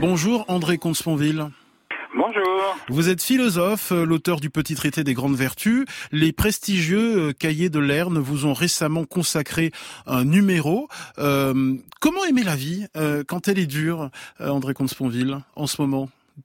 Bonjour André Comte-Sponville. Bonjour. Vous êtes philosophe, l'auteur du Petit Traité des Grandes Vertus. Les prestigieux cahiers de Lerne vous ont récemment consacré un numéro. Comment aimer la vie quand elle est dure, André Comte-Sponville, en ce moment?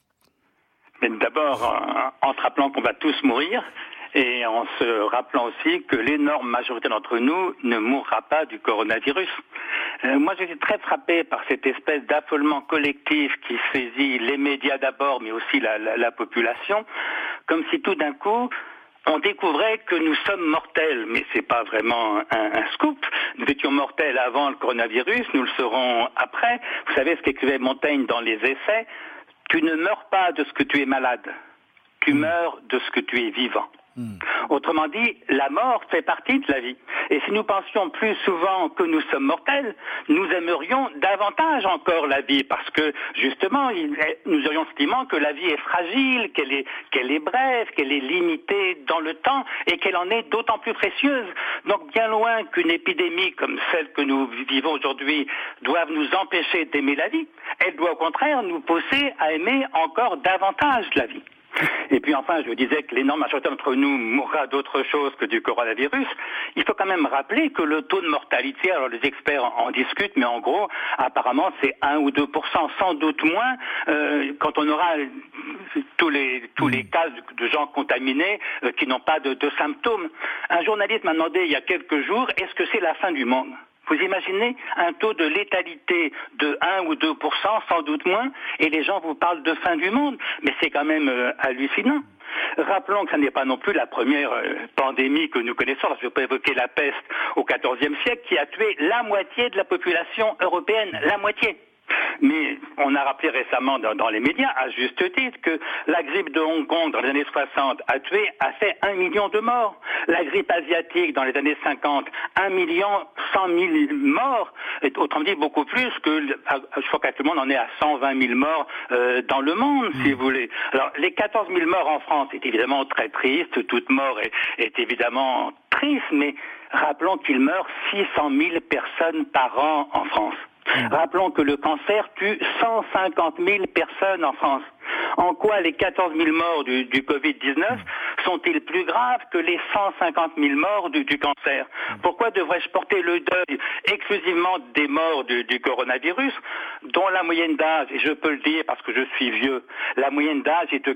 Mais d'abord, en se rappelant qu'on va tous mourir, et en se rappelant aussi que l'énorme majorité d'entre nous ne mourra pas du coronavirus. Moi, je suis très frappé par cette espèce d'affolement collectif qui saisit les médias d'abord, mais aussi la population, comme si tout d'un coup, on découvrait que nous sommes mortels, mais c'est pas vraiment un scoop. Nous étions mortels avant le coronavirus, nous le serons après. Vous savez ce qu'écrivait Montaigne dans les Essais, tu ne meurs pas de ce que tu es malade, tu meurs de ce que tu es vivant. Autrement dit, la mort fait partie de la vie. Et si nous pensions plus souvent que nous sommes mortels, nous aimerions davantage encore la vie, parce que justement, nous aurions le sentiment que la vie est fragile, qu'elle est brève, qu'elle est limitée dans le temps, et qu'elle en est d'autant plus précieuse. Donc bien loin qu'une épidémie comme celle que nous vivons aujourd'hui doive nous empêcher d'aimer la vie, elle doit au contraire nous pousser à aimer encore davantage la vie. Et puis enfin, je disais que l'énorme majorité d'entre nous mourra d'autre chose que du coronavirus. Il faut quand même rappeler que le taux de mortalité, alors les experts en discutent, mais en gros, apparemment c'est 1 ou 2%, sans doute moins, quand on aura tous les cas de gens contaminés qui n'ont pas de symptômes. Un journaliste m'a demandé il y a quelques jours, est-ce que c'est la fin du monde ? Vous imaginez un taux de létalité de 1 ou 2%, sans doute moins, et les gens vous parlent de fin du monde. Mais c'est quand même hallucinant. Rappelons que ce n'est pas non plus la première pandémie que nous connaissons. Je peux évoquer la peste au XIVe siècle qui a tué la moitié de la population européenne, la moitié. Mais on a rappelé récemment dans les médias, à juste titre, que la grippe de Hong Kong dans les années 60 a fait 1 million de morts. La grippe asiatique dans les années 50, 1 100 000 morts. Et autrement dit, beaucoup plus que, je crois qu'actuellement on en est à 120 000 morts dans le monde, si vous voulez. Alors, les 14 000 morts en France, c'est évidemment très triste. Toute mort est évidemment triste, mais rappelons qu'il meurt 600 000 personnes par an en France. Rappelons que le cancer tue 150 000 personnes en France. En quoi les 14 000 morts du Covid-19 sont-ils plus graves que les 150 000 morts du cancer? Pourquoi devrais-je porter le deuil exclusivement des morts du coronavirus, dont la moyenne d'âge, et je peux le dire parce que je suis vieux, la moyenne d'âge est de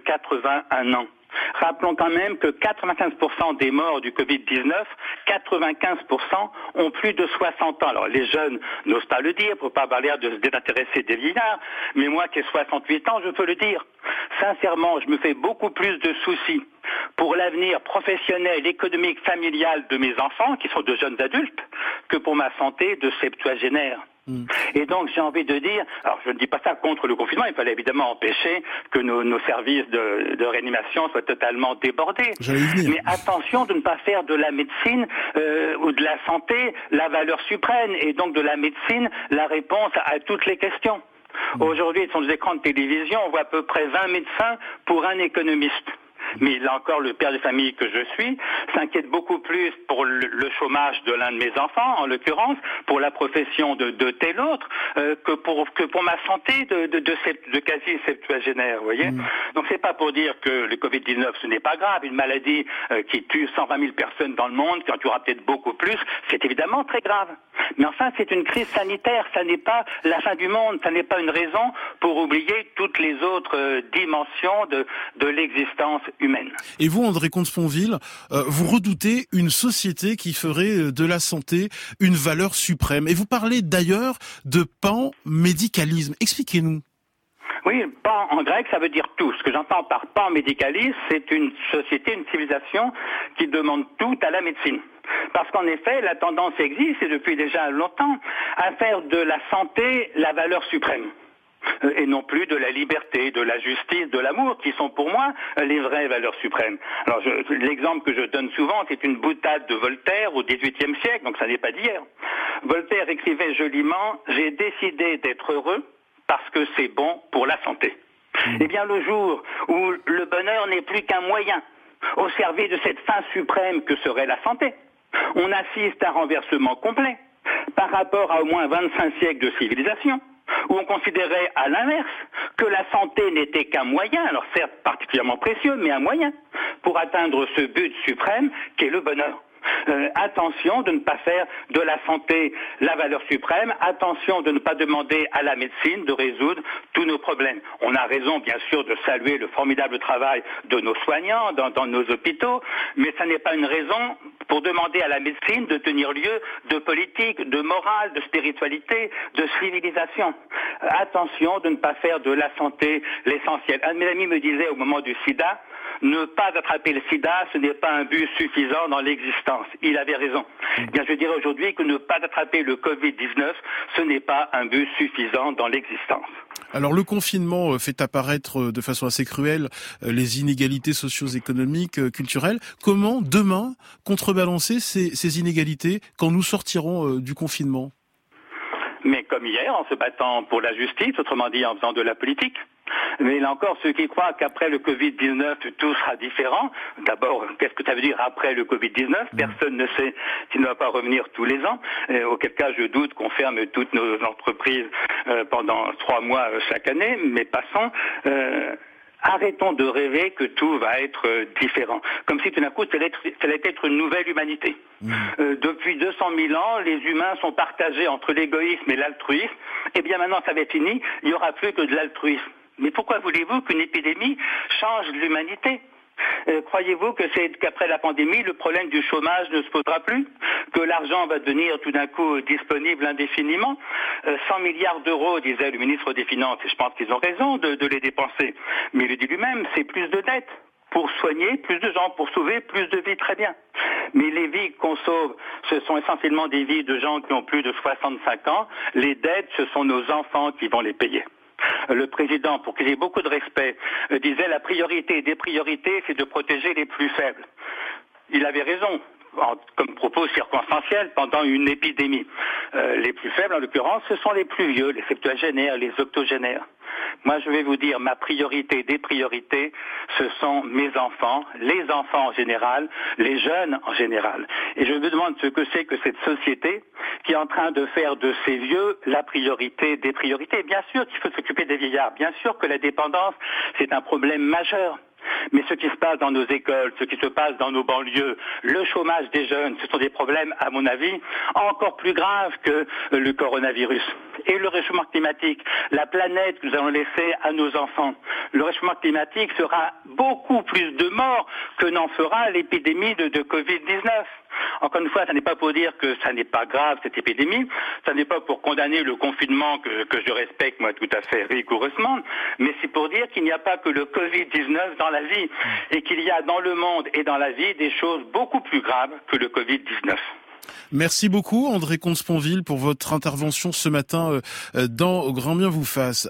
81 ans. Rappelons quand même que 95% des morts du Covid-19, 95% ont plus de 60 ans. Alors les jeunes n'osent pas le dire pour pas avoir l'air de se désintéresser des vieillards, mais moi qui ai 68 ans, je peux le dire. Sincèrement, je me fais beaucoup plus de soucis pour l'avenir professionnel, économique, familial de mes enfants, qui sont de jeunes adultes, que pour ma santé de septuagénaire. Et donc j'ai envie de dire, alors je ne dis pas ça contre le confinement, il fallait évidemment empêcher que nos services de réanimation soient totalement débordés. Mais attention de ne pas faire de la médecine ou de la santé la valeur suprême, et donc de la médecine la réponse à toutes les questions. Aujourd'hui, sur les écrans de télévision, on voit à peu près 20 médecins pour un économiste. Mais là encore, le père de famille que je suis s'inquiète beaucoup plus pour le chômage de l'un de mes enfants, en l'occurrence, pour la profession de tel autre, que pour ma santé de quasi septuagénaire, vous voyez. Donc c'est pas pour dire que le Covid-19 ce n'est pas grave, une maladie qui tue 120 000 personnes dans le monde, qui en tuera peut-être beaucoup plus, c'est évidemment très grave. Mais enfin, c'est une crise sanitaire, ça n'est pas la fin du monde, ça n'est pas une raison pour oublier toutes les autres dimensions de l'existence humaine. Et vous, André Comte-Sponville, vous redoutez une société qui ferait de la santé une valeur suprême. Et vous parlez d'ailleurs de pan-médicalisme. Expliquez-nous. Oui, pan en grec, ça veut dire tout. Ce que j'entends par pan-médicalisme, c'est une société, une civilisation qui demande tout à la médecine. Parce qu'en effet, la tendance existe, et depuis déjà longtemps, à faire de la santé la valeur suprême. Et non plus de la liberté, de la justice, de l'amour, qui sont pour moi les vraies valeurs suprêmes. Alors l'exemple que je donne souvent, c'est une boutade de Voltaire au XVIIIe siècle, donc ça n'est pas d'hier. Voltaire écrivait joliment « J'ai décidé d'être heureux parce que c'est bon pour la santé ». Eh bien le jour où le bonheur n'est plus qu'un moyen au service de cette fin suprême que serait la santé, on assiste à un renversement complet par rapport à au moins 25 siècles de civilisation. où on considérait à l'inverse que la santé n'était qu'un moyen, alors certes particulièrement précieux, mais un moyen pour atteindre ce but suprême qui est le bonheur. Attention de ne pas faire de la santé la valeur suprême, attention de ne pas demander à la médecine de résoudre tous nos problèmes. On a raison bien sûr de saluer le formidable travail de nos soignants dans nos hôpitaux, mais ça n'est pas une raison pour demander à la médecine de tenir lieu de politique, de morale, de spiritualité, de civilisation. Attention de ne pas faire de la santé l'essentiel. Un de mes amis me disait au moment du sida, ne pas attraper le sida, ce n'est pas un but suffisant dans l'existence. Il avait raison. Bien, je dirais aujourd'hui que ne pas attraper le Covid-19, ce n'est pas un but suffisant dans l'existence. Alors le confinement fait apparaître de façon assez cruelle les inégalités socio-économiques, culturelles. Comment demain contrebalancer ces inégalités quand nous sortirons du confinement ? Mais comme hier, en se battant pour la justice, autrement dit en faisant de la politique. Mais là encore, ceux qui croient qu'après le Covid-19, tout sera différent, d'abord, qu'est-ce que ça veut dire après le Covid-19 ? Personne ne sait s'il ne va pas revenir tous les ans, auquel cas je doute qu'on ferme toutes nos entreprises pendant 3 mois chaque année, mais passons... Arrêtons de rêver que tout va être différent. Comme si tout d'un coup, ça allait être une nouvelle humanité. Depuis 200 000 ans, les humains sont partagés entre l'égoïsme et l'altruisme. Eh bien maintenant, ça va être fini, il n'y aura plus que de l'altruisme. Mais pourquoi voulez-vous qu'une épidémie change l'humanité ? Croyez-vous que c'est qu'après la pandémie, le problème du chômage ne se posera plus ? Que l'argent va devenir tout d'un coup disponible indéfiniment ? 100 milliards d'euros, disait le ministre des Finances, et je pense qu'ils ont raison de les dépenser. Mais il le dit lui-même, c'est plus de dettes pour soigner plus de gens, pour sauver plus de vies, très bien. Mais les vies qu'on sauve, ce sont essentiellement des vies de gens qui ont plus de 65 ans. Les dettes, ce sont nos enfants qui vont les payer. Le président, pour qu'il ait beaucoup de respect, disait la priorité des priorités, c'est de protéger les plus faibles. Il avait raison, comme propos circonstanciel pendant une épidémie. Les plus faibles, en l'occurrence, ce sont les plus vieux, les septuagénaires, les octogénaires. Moi, je vais vous dire, ma priorité des priorités, ce sont mes enfants, les enfants en général, les jeunes en général. Et je me demande ce que c'est que cette société qui est en train de faire de ces vieux la priorité des priorités. Bien sûr qu'il faut s'occuper des vieillards, bien sûr que la dépendance, c'est un problème majeur. Mais ce qui se passe dans nos écoles, ce qui se passe dans nos banlieues, le chômage des jeunes, ce sont des problèmes, à mon avis, encore plus graves que le coronavirus. Et le réchauffement climatique, la planète que nous allons laisser à nos enfants. Le réchauffement climatique sera beaucoup plus de morts que n'en fera l'épidémie de Covid-19. Encore une fois, ça n'est pas pour dire que ça n'est pas grave, cette épidémie, ça n'est pas pour condamner le confinement que je respecte, moi, tout à fait rigoureusement, mais c'est pour dire qu'il n'y a pas que le Covid-19 dans la vie, et qu'il y a dans le monde et dans la vie des choses beaucoup plus graves que le Covid-19. Merci beaucoup André Comte-Sponville pour votre intervention ce matin dans Grand Bien vous fasse.